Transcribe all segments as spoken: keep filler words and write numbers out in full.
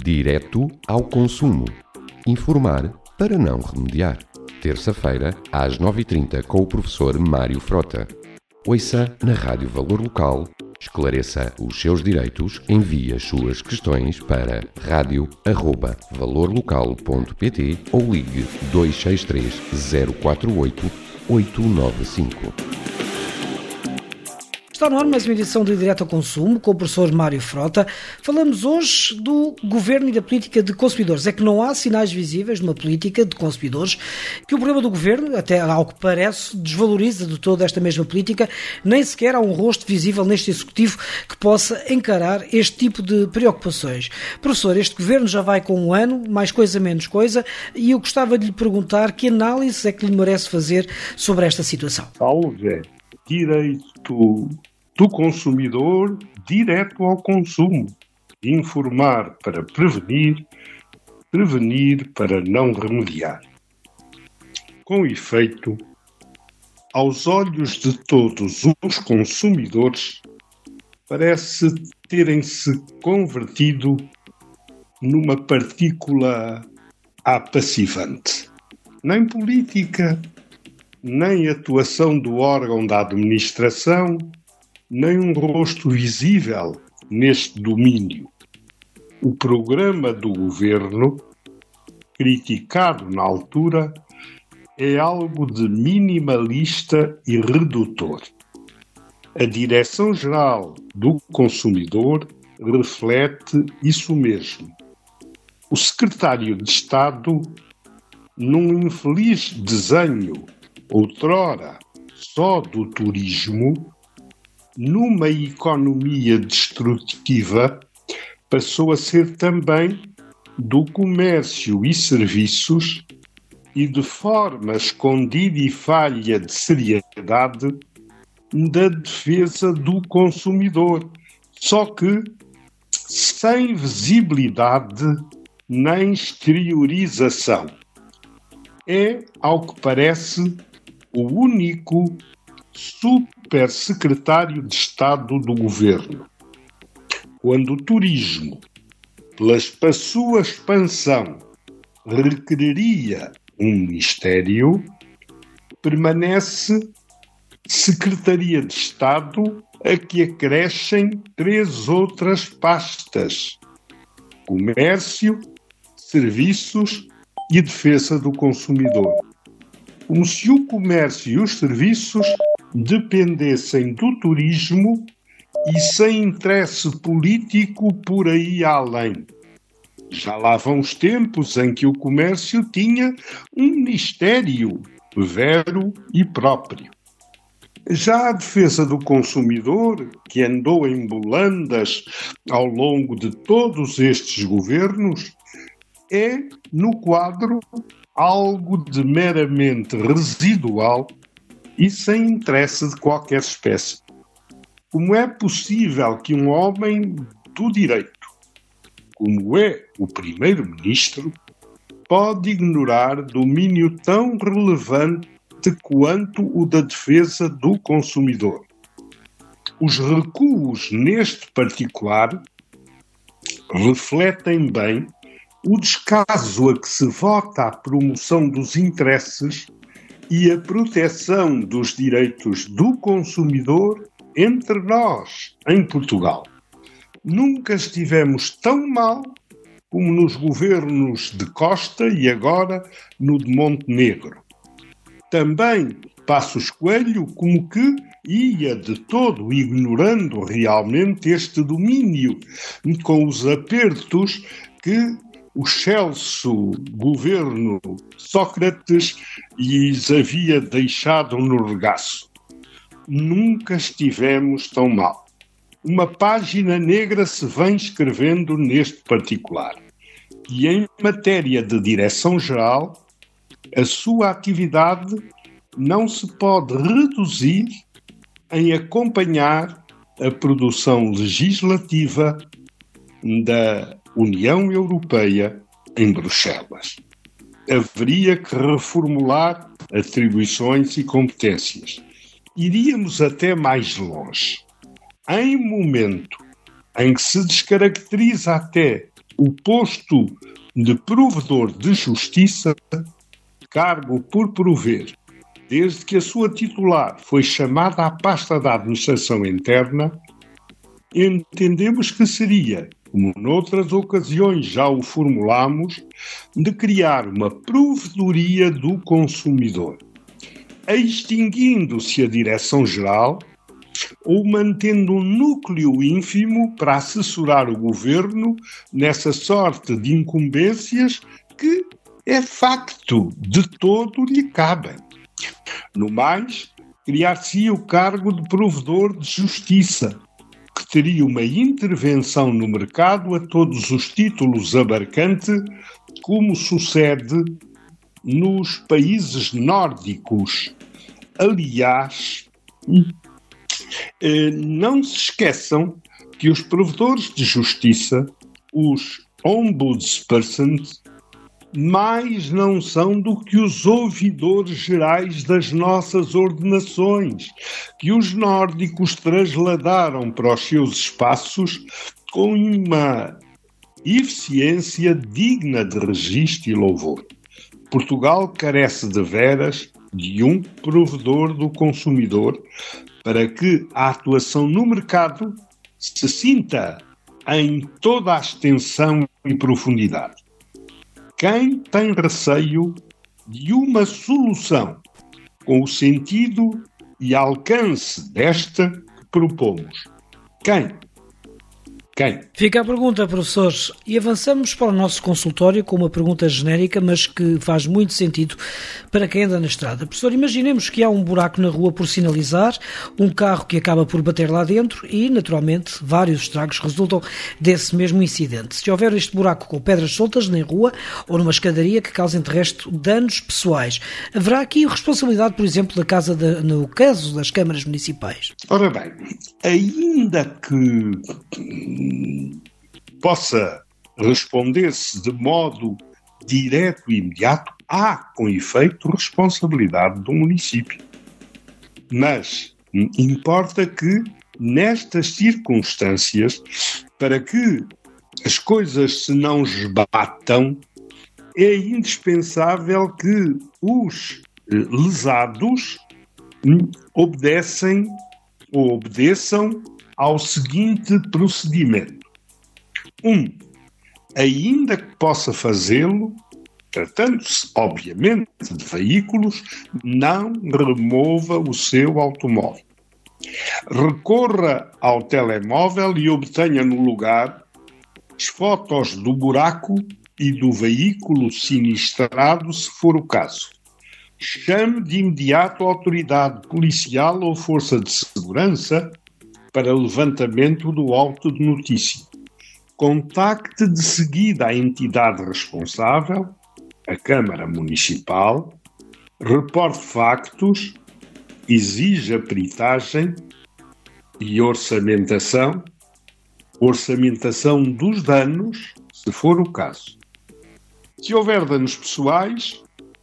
Direto ao consumo. Informar para não remediar. Terça-feira, às nove e trinta, com o professor Mário Frota. Ouça na Rádio Valor Local, esclareça os seus direitos, envie as suas questões para rádio arroba valor local ponto pt ou ligue dois seis três zero quatro oito oito nove cinco. Está no ar mais uma edição de Direto ao Consumo com o professor Mário Frota. Falamos hoje do governo e da política de consumidores. É que não há sinais visíveis numa política de consumidores, que o programa do governo, até ao que parece, desvaloriza de toda esta mesma política. Nem sequer há um rosto visível neste executivo que possa encarar este tipo de preocupações. Professor, este governo já vai com um ano, mais coisa menos coisa, e eu gostava de lhe perguntar que análise é que lhe merece fazer sobre esta situação. Salve, é direito do consumidor direto ao consumo. Informar para prevenir, prevenir para não remediar. Com efeito, aos olhos de todos os consumidores, parece terem-se convertido numa partícula apassivante. Nem política, nem atuação do órgão da administração, nem um rosto visível neste domínio. O programa do governo, criticado na altura, é algo de minimalista e redutor. A Direção-Geral do Consumidor reflete isso mesmo. O Secretário de Estado, num infeliz desenho, outrora só do turismo, numa economia destrutiva, passou a ser também do comércio e serviços e, de forma escondida e falha de seriedade, da defesa do consumidor, só que sem visibilidade nem exteriorização. É, ao que parece, o único supersecretário de Estado do governo. Quando o turismo, pela sua expansão, requeriria um ministério, permanece Secretaria de Estado a que acrescem três outras pastas: comércio, serviços e defesa do consumidor. Como se o comércio e os serviços dependessem do turismo e sem interesse político por aí além. Já lá vão os tempos em que o comércio tinha um ministério vero e próprio. Já a defesa do consumidor, que andou em bolandas ao longo de todos estes governos, é, no quadro, algo de meramente residual e sem interesse de qualquer espécie. Como é possível que um homem do direito, como é o primeiro-ministro, pode ignorar domínio tão relevante quanto o da defesa do consumidor? Os recuos neste particular refletem bem o descaso a que se vota a promoção dos interesses e a proteção dos direitos do consumidor entre nós, em Portugal. Nunca estivemos tão mal como nos governos de Costa e agora no de Montenegro. Também Passos Coelho como que ia de todo ignorando realmente este domínio, com os apertos que o excelso governo Sócrates lhes havia deixado no regaço. Nunca estivemos tão mal. Uma página negra se vem escrevendo neste particular. E em matéria de direção-geral, a sua atividade não se pode reduzir em acompanhar a produção legislativa da União Europeia em Bruxelas. Haveria que reformular atribuições e competências. Iríamos até mais longe. Em momento em que se descaracteriza até o posto de provedor de justiça, cargo por prover, desde que a sua titular foi chamada à pasta da administração interna, entendemos que seria, como noutras ocasiões já o formulámos, de criar uma provedoria do consumidor, extinguindo-se a direção-geral ou mantendo um núcleo ínfimo para assessorar o governo nessa sorte de incumbências que, é facto, de todo lhe cabem. No mais, criar-se-ia o cargo de provedor de justiça, que teria uma intervenção no mercado a todos os títulos abarcante, como sucede nos países nórdicos. Aliás, não se esqueçam que os provedores de justiça, os ombudspersons, mais não são do que os ouvidores gerais das nossas ordenações, que os nórdicos trasladaram para os seus espaços com uma eficiência digna de registro e louvor. Portugal carece de veras de um provedor do consumidor para que a atuação no mercado se sinta em toda a extensão e profundidade. Quem tem receio de uma solução com o sentido e alcance desta que propomos? Quem? Quem? Fica a pergunta, professor, e avançamos para o nosso consultório com uma pergunta genérica, mas que faz muito sentido para quem anda na estrada. Professor, imaginemos que há um buraco na rua por sinalizar, um carro que acaba por bater lá dentro e, naturalmente, vários estragos resultam desse mesmo incidente. Se houver este buraco com pedras soltas na rua ou numa escadaria que causem, de resto, danos pessoais, haverá aqui responsabilidade, por exemplo, da casa de, no caso das câmaras municipais? Ora bem, ainda que possa responder-se de modo direto e imediato, há, com efeito, responsabilidade do município. Mas importa que, nestas circunstâncias, para que as coisas se não esbatam, é indispensável que os lesados obedecem ou obedeçam ao seguinte procedimento. Um, ainda que possa fazê-lo, tratando-se, obviamente, de veículos, não remova o seu automóvel. Recorra ao telemóvel e obtenha no lugar as fotos do buraco e do veículo sinistrado, se for o caso. Chame de imediato a autoridade policial ou força de segurança para levantamento do auto de notícia. Contacte de seguida a entidade responsável, a Câmara Municipal, reporte factos, exija peritagem e orçamentação, orçamentação dos danos, se for o caso. Se houver danos pessoais,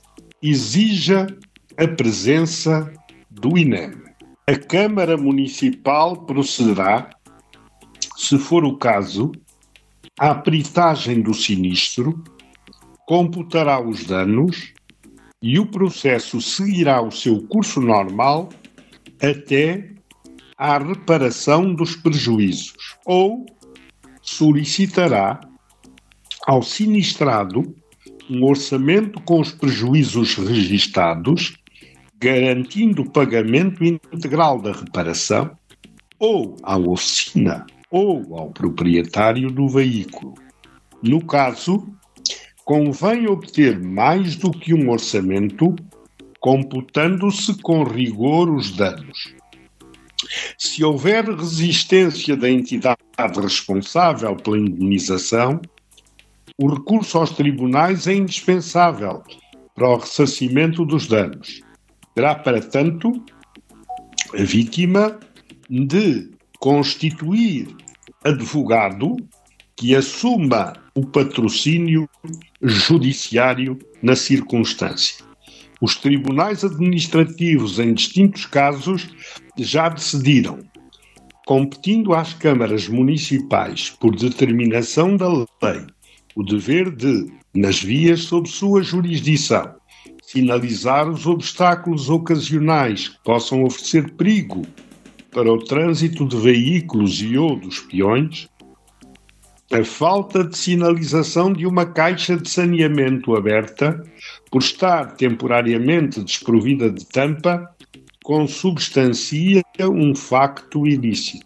exija a presença do I N E M. A Câmara Municipal procederá, se for o caso, à peritagem do sinistro, computará os danos e o processo seguirá o seu curso normal até à reparação dos prejuízos, ou solicitará ao sinistrado um orçamento com os prejuízos registados, garantindo o pagamento integral da reparação, ou à oficina ou ao proprietário do veículo. No caso, convém obter mais do que um orçamento, computando-se com rigor os danos. Se houver resistência da entidade responsável pela indemnização, o recurso aos tribunais é indispensável para o ressarcimento dos danos. Terá, para tanto, a vítima de constituir advogado que assuma o patrocínio judiciário na circunstância. Os tribunais administrativos, em distintos casos, já decidiram, competindo às câmaras municipais por determinação da lei o dever de, nas vias sob sua jurisdição, sinalizar os obstáculos ocasionais que possam oferecer perigo para o trânsito de veículos e ou dos peões, a falta de sinalização de uma caixa de saneamento aberta, por estar temporariamente desprovida de tampa, consubstancia um facto ilícito.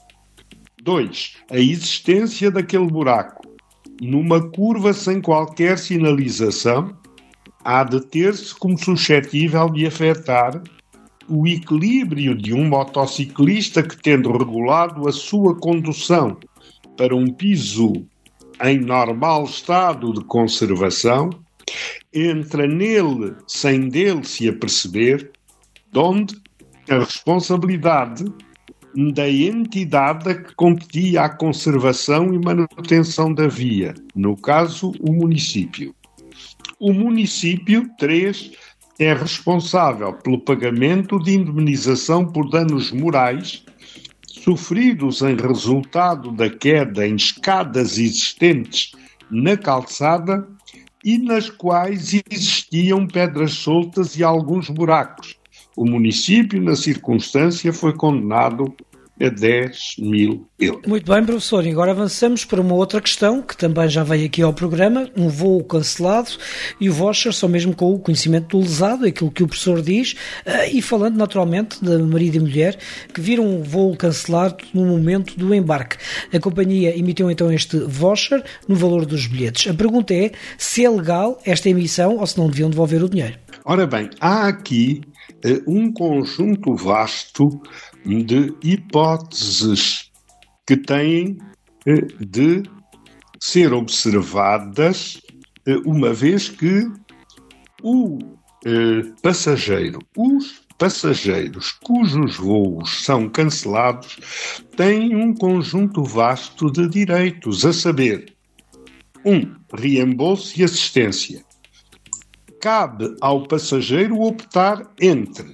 dois. A existência daquele buraco numa curva sem qualquer sinalização há de ter-se como suscetível de afetar o equilíbrio de um motociclista que, tendo regulado a sua condução para um piso em normal estado de conservação, entra nele sem dele se aperceber, donde a responsabilidade da entidade a que competia a conservação e manutenção da via, no caso, o município. O município, três, é responsável pelo pagamento de indemnização por danos morais sofridos em resultado da queda em escadas existentes na calçada e nas quais existiam pedras soltas e alguns buracos. O município, na circunstância, foi condenado a dez mil euros. Muito bem, professor. E agora avançamos para uma outra questão que também já veio aqui ao programa, um voo cancelado e o voucher, só mesmo com o conhecimento do lesado, aquilo que o professor diz, e falando naturalmente da marido e mulher que viram um voo cancelado no momento do embarque. A companhia emitiu então este voucher no valor dos bilhetes. A pergunta é se é legal esta emissão ou se não deviam devolver o dinheiro. Ora bem, há aqui uh, um conjunto vasto de hipóteses que têm uh, de ser observadas, uh, uma vez que o uh, passageiro, os passageiros cujos voos são cancelados têm um conjunto vasto de direitos, a saber, um, reembolso e assistência. Cabe ao passageiro optar entre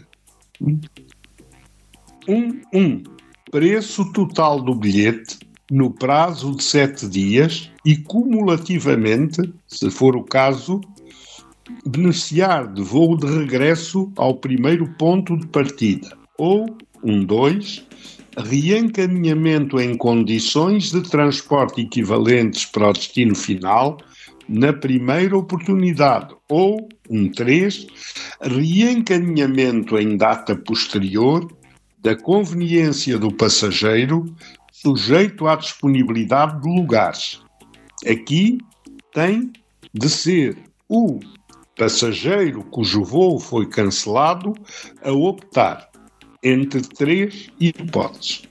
um, um preço total do bilhete no prazo de sete dias e cumulativamente, se for o caso, beneficiar de voo de regresso ao primeiro ponto de partida, ou um, dois, reencaminhamento em condições de transporte equivalentes para o destino final na primeira oportunidade, ou um, três, reencaminhamento em data posterior da conveniência do passageiro, sujeito à disponibilidade de lugares. Aqui tem de ser o passageiro cujo voo foi cancelado a optar entre três hipóteses.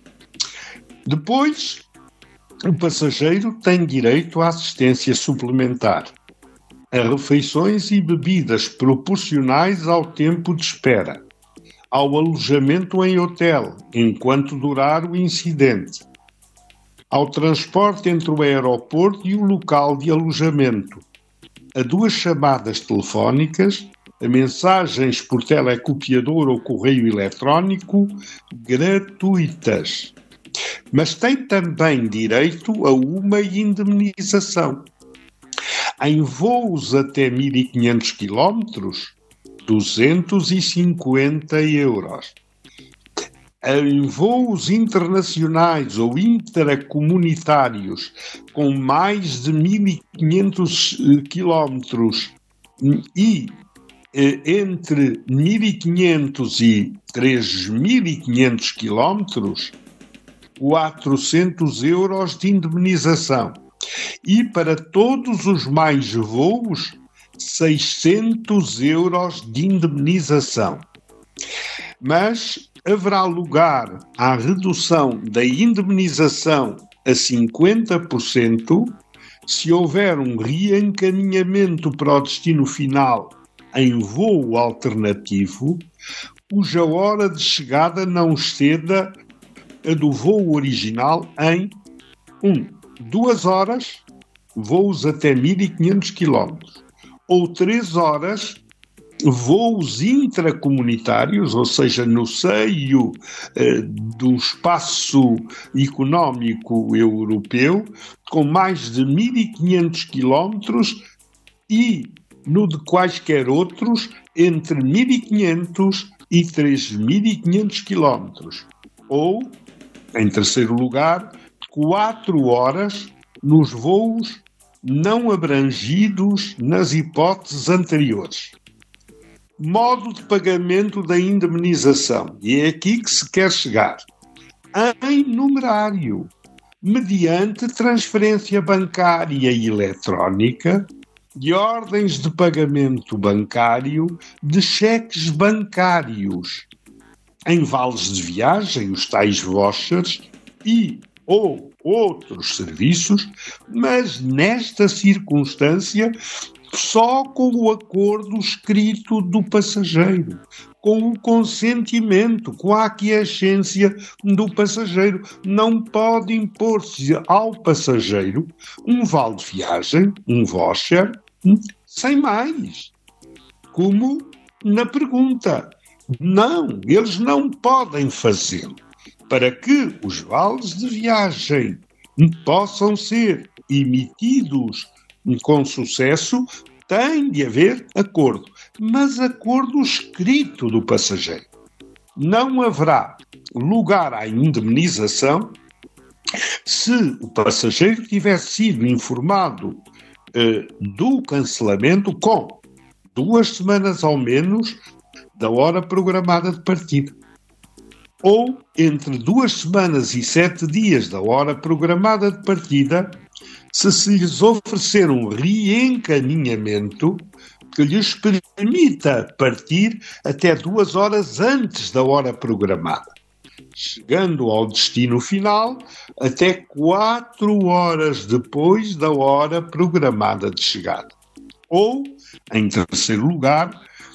Depois, o passageiro tem direito à assistência suplementar, a refeições e bebidas proporcionais ao tempo de espera, ao alojamento em hotel enquanto durar o incidente, ao transporte entre o aeroporto e o local de alojamento, a duas chamadas telefónicas, a mensagens por telecopiador ou correio eletrónico gratuitas. Mas tem também direito a uma indemnização. Em voos até mil e quinhentos quilómetros, duzentos e cinquenta euros. Em voos internacionais ou intracomunitários com mais de mil e quinhentos quilómetros e eh, entre mil e quinhentos e três mil e quinhentos quilómetros, quatrocentos euros de indemnização. E para todos os mais voos, seiscentos euros de indemnização. Mas haverá lugar à redução da indemnização a cinquenta por cento se houver um reencaminhamento para o destino final em voo alternativo, cuja hora de chegada não exceda a do voo original em um, duas horas, voos até mil e quinhentos quilómetros, ou três horas, voos intracomunitários, ou seja, no seio eh, do espaço económico europeu, com mais de mil e quinhentos quilómetros e no de quaisquer outros entre mil e quinhentos e três mil e quinhentos quilómetros. Ou, em terceiro lugar, quatro horas nos voos não abrangidos nas hipóteses anteriores. Modo de pagamento da indemnização. E é aqui que se quer chegar. Em numerário, mediante transferência bancária e eletrónica, de ordens de pagamento bancário, de cheques bancários, em vales de viagem, os tais vouchers, e ou outros serviços, mas nesta circunstância só com o acordo escrito do passageiro, com o consentimento, com a aquiescência do passageiro. Não pode impor-se ao passageiro um vale de viagem, um voucher, sem mais. Como na pergunta. Não, eles não podem fazê-lo. Para que os vales de viagem possam ser emitidos com sucesso, tem de haver acordo, mas acordo escrito do passageiro. Não haverá lugar à indemnização se o passageiro tiver sido informado eh, do cancelamento com duas semanas ao menos da hora programada de partida, ou entre duas semanas e sete dias da hora programada de partida, se se lhes oferecer um reencaminhamento que lhes permita partir até duas horas antes da hora programada, chegando ao destino final até quatro horas depois da hora programada de chegada. Ou, em terceiro lugar,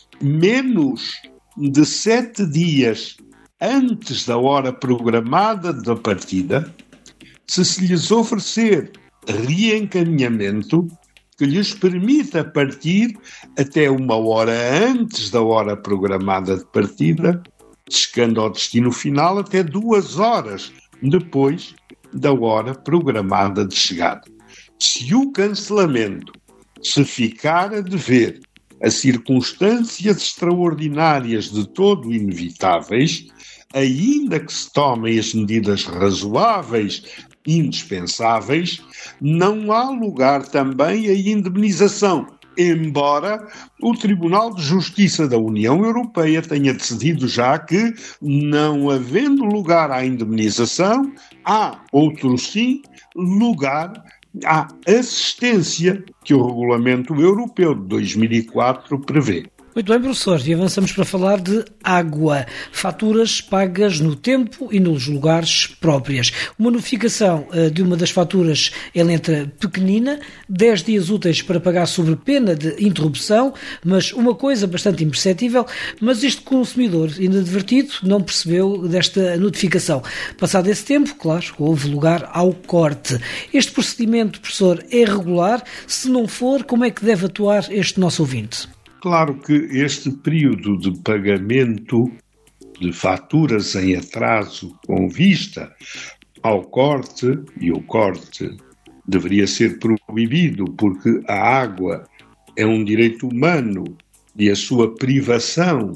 menos de sete dias antes da hora programada da partida, se se lhes oferecer reencaminhamento que lhes permita partir até uma hora antes da hora programada de partida, chegando ao destino final até duas horas depois da hora programada de chegada. Se o cancelamento se ficar a dever a circunstâncias extraordinárias de todo inevitáveis, ainda que se tomem as medidas razoáveis indispensáveis, não há lugar também à indemnização, embora o Tribunal de Justiça da União Europeia tenha decidido já que, não havendo lugar à indemnização, há, outro sim, lugar à assistência que o Regulamento Europeu de dois mil e quatro prevê. Muito bem, professor, e avançamos para falar de água. Faturas pagas no tempo e nos lugares próprios. Uma notificação uh, de uma das faturas é letra pequenina, dez dias úteis para pagar sob pena de interrupção, mas uma coisa bastante imperceptível, mas este consumidor inadvertido não percebeu desta notificação. Passado esse tempo, claro, houve lugar ao corte. Este procedimento, professor, é regular? Se não for, como é que deve atuar este nosso ouvinte? Claro que este período de pagamento de faturas em atraso com vista ao corte, e o corte deveria ser proibido porque a água é um direito humano e a sua privação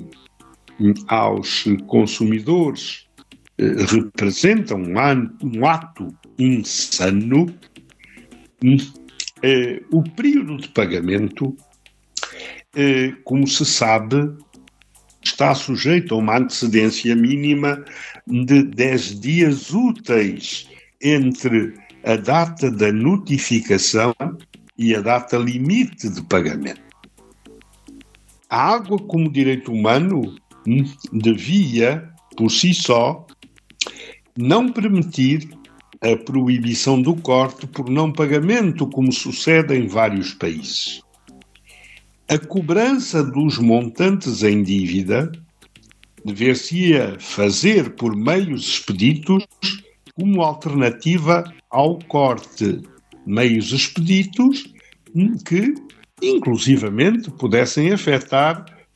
aos consumidores eh, representa um, an- um ato insano, eh, o período de pagamento, como se sabe, está sujeito a uma antecedência mínima de dez dias úteis entre a data da notificação e a data limite de pagamento. A água, como direito humano, devia, por si só, não permitir a proibição do corte por não pagamento, como sucede em vários países. A cobrança dos montantes em dívida dever-se-ia fazer por meios expeditos como alternativa ao corte. Meios expeditos que, inclusivamente, pudessem afetar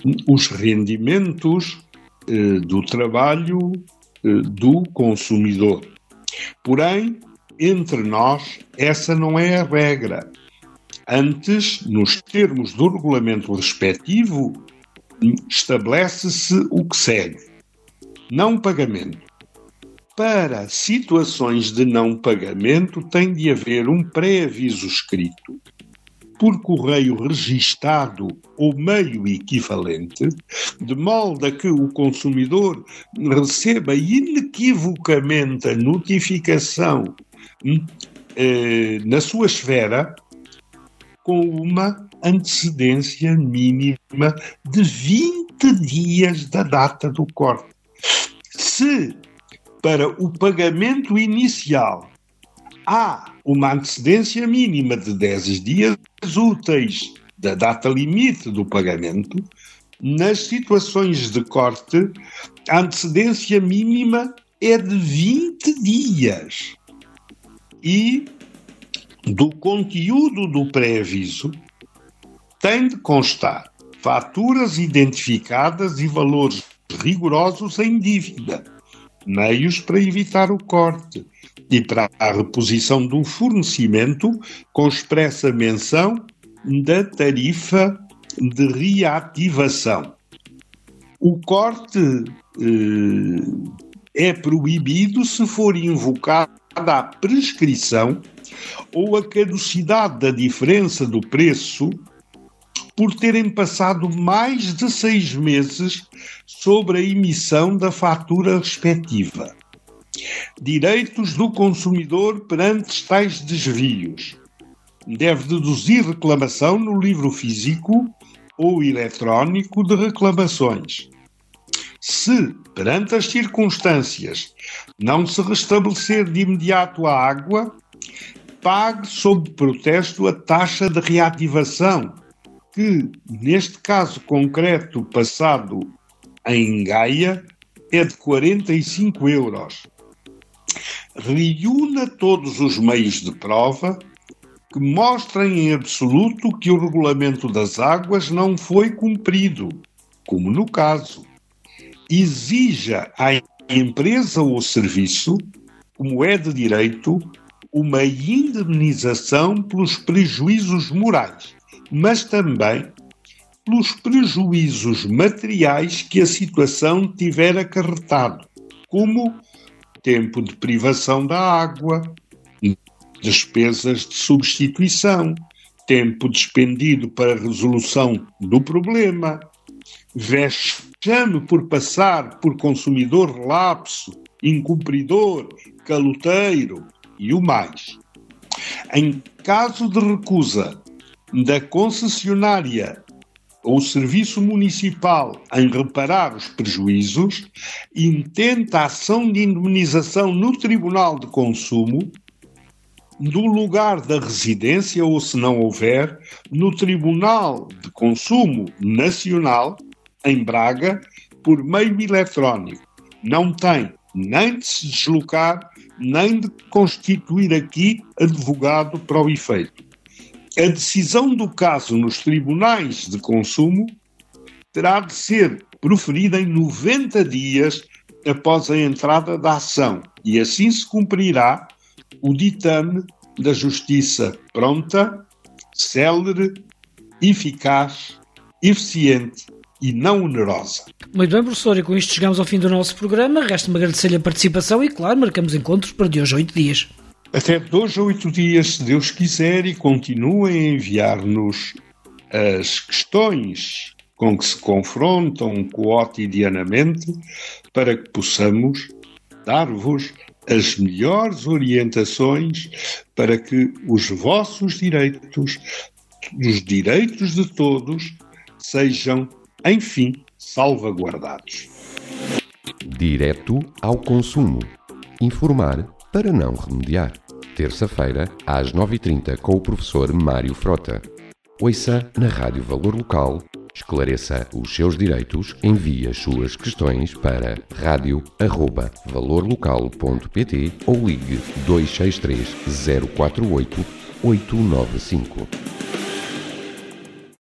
os rendimentos eh, do trabalho eh, do consumidor. Porém, entre nós, essa não é a regra. Antes, nos termos do regulamento respectivo, estabelece-se o que segue: não pagamento. Para situações de não pagamento, tem de haver um pré-aviso escrito, por correio registado ou meio equivalente, de modo a que o consumidor receba inequivocamente a notificação eh, na sua esfera, com uma antecedência mínima de vinte dias da data do corte. Se para o pagamento inicial há uma antecedência mínima de dez dias úteis da data limite do pagamento, nas situações de corte, a antecedência mínima é de vinte dias. E do conteúdo do pré-aviso tem de constar faturas identificadas e valores rigorosos em dívida, meios para evitar o corte e para a reposição do fornecimento com expressa menção da tarifa de reativação. O corte eh, é proibido se for invocada a prescrição ou a caducidade da diferença do preço por terem passado mais de seis meses sobre a emissão da fatura respectiva. Direitos do consumidor perante tais desvios. Deve deduzir reclamação no livro físico ou eletrónico de reclamações. Se, perante as circunstâncias, não se restabelecer de imediato a água, pague sob protesto a taxa de reativação, que, neste caso concreto passado em Gaia, é de quarenta e cinco euros. Reúna todos os meios de prova que mostrem em absoluto que o regulamento das águas não foi cumprido, como no caso. Exija à empresa ou serviço, como é de direito, uma indemnização pelos prejuízos morais, mas também pelos prejuízos materiais que a situação tiver acarretado, como tempo de privação da água, despesas de substituição, tempo despendido para a resolução do problema, vexame por passar por consumidor relapso, incumpridor, caloteiro e o mais. Em caso de recusa da concessionária ou serviço municipal em reparar os prejuízos, intenta a ação de indemnização no Tribunal de Consumo, do lugar da residência ou, se não houver, no Tribunal de Consumo Nacional, em Braga, por meio eletrónico. Não tem nem de se deslocar, nem de constituir aqui advogado para o efeito. A decisão do caso nos tribunais de consumo terá de ser proferida em noventa dias após a entrada da ação e assim se cumprirá o ditame da justiça pronta, célere, eficaz, eficiente e não onerosa. Muito bem, professor, e com isto chegamos ao fim do nosso programa. Resta-me agradecer-lhe a participação e, claro, marcamos encontros para de hoje a oito dias. Até de hoje a oito dias, se Deus quiser, e continuem a enviar-nos as questões com que se confrontam cotidianamente para que possamos dar-vos as melhores orientações para que os vossos direitos, os direitos de todos, sejam, enfim, salvaguardados. Direto ao consumo. Informar para não remediar. Terça-feira, às nove e trinta, com o professor Mário Frota. Ouça na Rádio Valor Local, esclareça os seus direitos, envie as suas questões para rádio arroba valor local ponto pt ou ligue dois seis três zero quatro oito oito nove cinco.